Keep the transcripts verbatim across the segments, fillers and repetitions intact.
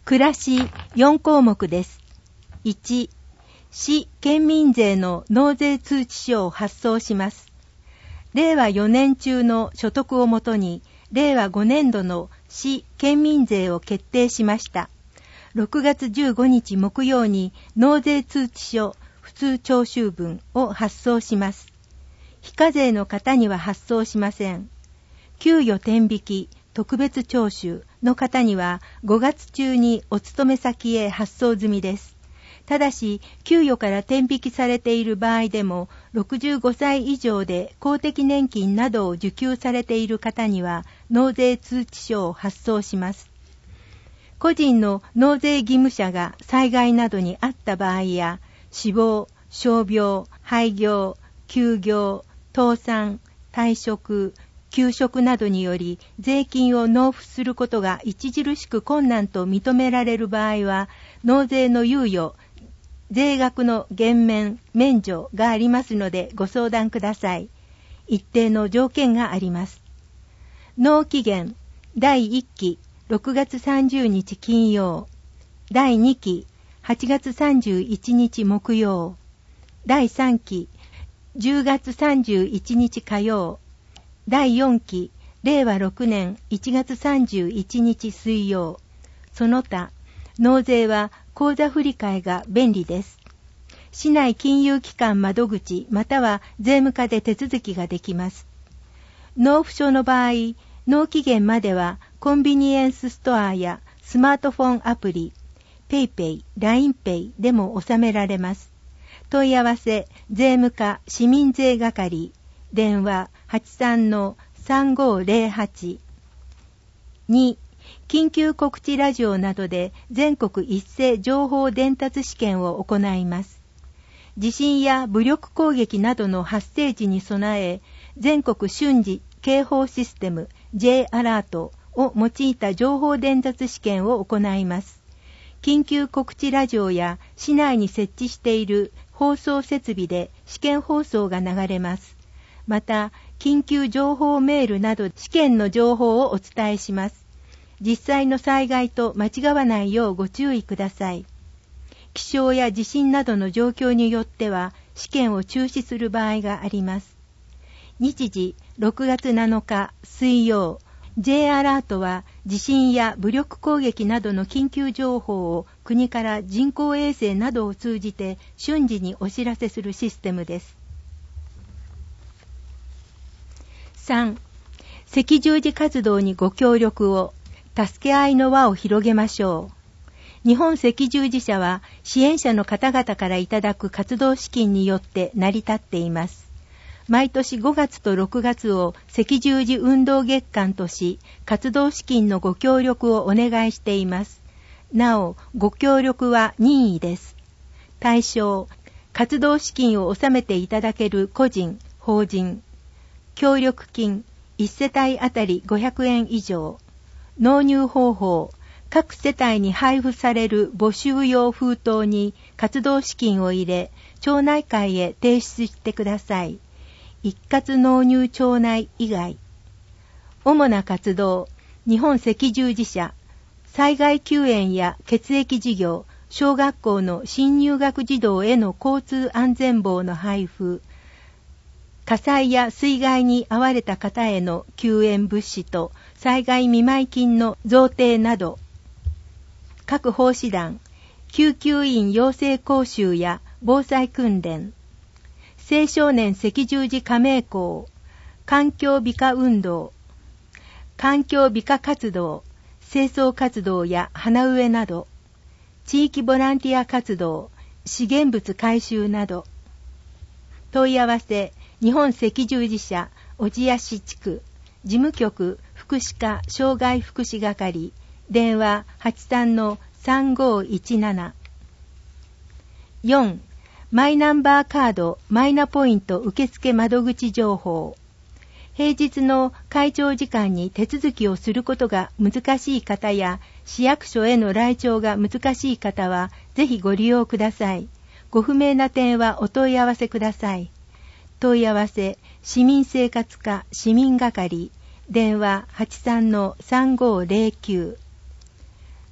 暮らしよん項目です。いち、市県民税の納税通知書を発送します。れいわよねん中の所得をもとに、れいわごねん度の市県民税を決定しました。ろくがつじゅうごにち木曜に納税通知書普通徴収分を発送します。非課税の方には発送しません。給与天引き特別徴収の方にはごがつ中にお勤め先へ発送済みです。ただし、給与から天引きされている場合でも、ろくじゅうごさい以上で公的年金などを受給されている方には、納税通知書を発送します。個人の納税義務者が災害などにあった場合や、死亡、傷病、廃業、休業、倒産、退職、休職などにより税金を納付することが著しく困難と認められる場合は、納税の猶予、税額の減免、免除がありますのでご相談ください。一定の条件があります。納期限、だいいっき、ろくがつさんじゅうにち金曜、だいにき、はちがつさんじゅういちにち木曜、だいさんき、じゅうがつさんじゅういちにち火曜、だいよんき、れいわろくねんいちがつさんじゅういちにち水曜、その他、納税は口座振替が便利です。市内金融機関窓口または税務課で手続きができます。納付書の場合、納期限まではコンビニエンスストアやスマートフォンアプリ、PayPay、ラインペイ でも納められます。問い合わせ、税務課市民税係、電話 はちさんのさんごーぜろはち。に、緊急告知ラジオなどで全国一斉情報伝達試験を行います。地震や武力攻撃などの発生時に備え、全国瞬時警報システム J アラートを用いた情報伝達試験を行います。緊急告知ラジオや市内に設置している放送設備で試験放送が流れます。また、緊急情報メールなど試験の情報をお伝えします。実際の災害と間違わないようご注意ください。気象や地震などの状況によっては試験を中止する場合があります。日時ろくがつなのか水曜、J アラートは地震や武力攻撃などの緊急情報を国から人工衛星などを通じて瞬時にお知らせするシステムです。さん. 赤十字活動にご協力を、助け合いの輪を広げましょう。日本赤十字社は支援者の方々からいただく活動資金によって成り立っています。毎年ごがつとろくがつを赤十字運動月間とし、活動資金のご協力をお願いしています。なお、ご協力は任意です。対象、活動資金を納めていただける個人、法人。協力金、いち世帯あたりごひゃくえん以上。納入方法、各世帯に配布される募集用封筒に活動資金を入れ、町内会へ提出してください。一括納入町内以外。主な活動、日本赤十字社、災害救援や血液事業、小学校の新入学児童への交通安全帽の配布、火災や水害に遭われた方への救援物資と災害見舞金の贈呈など、各奉仕団、救急員養成講習や防災訓練、青少年赤十字加盟校、環境美化運動、環境美化活動、清掃活動や花植えなど、地域ボランティア活動、資源物回収など。問い合わせ、日本赤十字社小千谷市地区事務局福祉課障害福祉係、電話 はちさんのさんごーいちなな。よん. マイナンバーカードマイナポイント受付窓口情報。平日の開庁時間に手続きをすることが難しい方や市役所への来庁が難しい方はぜひご利用ください。ご不明な点はお問い合わせください。問い合わせ、市民生活課市民係、電話 はちさんのさんごーぜろきゅう。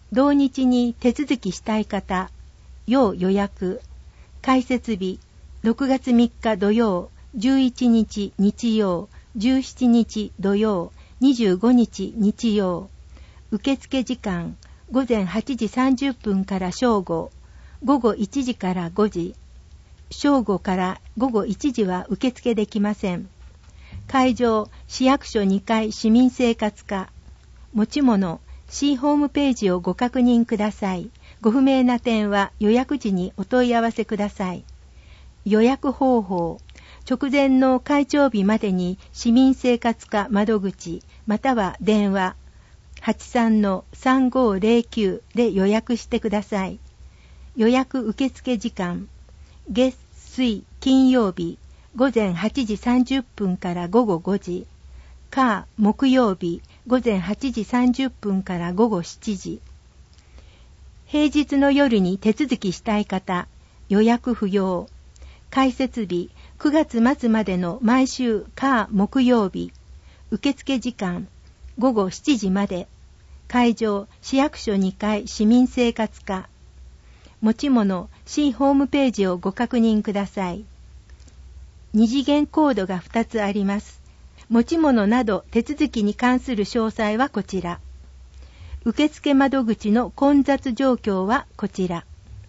同日に手続きしたい方、要予約。開設日、ろくがつみっか土曜、じゅういちにち日曜、じゅうしちにち土曜、にじゅうごにち日曜。受付時間、午前はちじさんじゅっぷんから正午、午後いちじからごじ。正午から午後いちじは受付できません。会場、市役所にかい市民生活課。持ち物、市ホームページをご確認ください。ご不明な点は予約時にお問い合わせください。予約方法、直前の開庁日までに市民生活課窓口または電話 はちさんのさんごーぜろきゅう で予約してください。予約受付時間、月水金曜日午前はちじさんじゅっぷんから午後ごじ、火木曜日午前はちじさんじゅっぷんから午後しちじ。平日の夜に手続きしたい方、予約不要。開設日、くがつ末までの毎週火木曜日。受付時間、午後しちじまで。会場、市役所にかい市民生活課。持ち物、市ホームページをご確認ください。二次元コードがふたつあります。持ち物など手続きに関する詳細はこちら。受付窓口の混雑状況はこちら。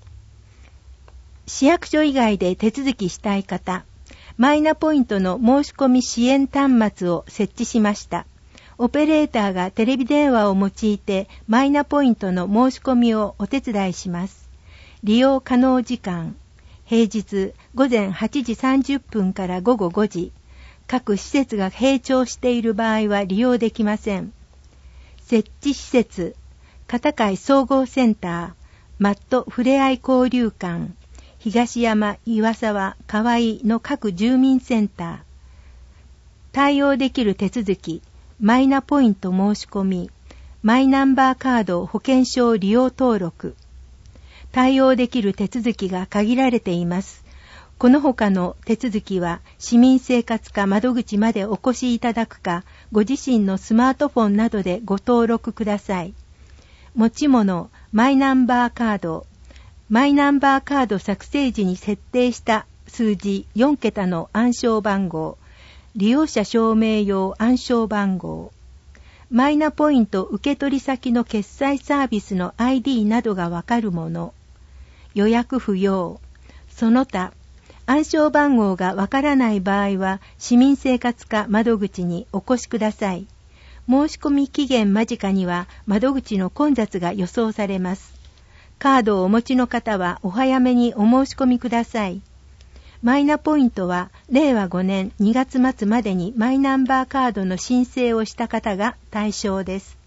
市役所以外で手続きしたい方、マイナポイントの申し込み支援端末を設置しました。オペレーターがテレビ電話を用いてマイナポイントの申し込みをお手伝いします。利用可能時間、平日午前はちじさんじゅっぷんから午後ごじ、各施設が閉庁している場合は利用できません。設置施設、片貝総合センター、マットふれあい交流館、東山、岩沢、河合の各住民センター。対応できる手続き、マイナポイント申し込み、マイナンバーカード保険証利用登録。対応できる手続きが限られています。この他の手続きは市民生活課窓口までお越しいただくか、ご自身のスマートフォンなどでご登録ください。持ち物、マイナンバーカード。マイナンバーカード作成時に設定した数字よんけたの暗証番号。利用者証明用暗証番号。マイナポイント受取先の決済サービスの アイディー などがわかるもの。予約不要。その他、暗証番号がわからない場合は、市民生活課窓口にお越しください。申し込み期限間近には、窓口の混雑が予想されます。カードをお持ちの方は、お早めにお申し込みください。マイナポイントは、れいわごねんにがつ末までにマイナンバーカードの申請をした方が対象です。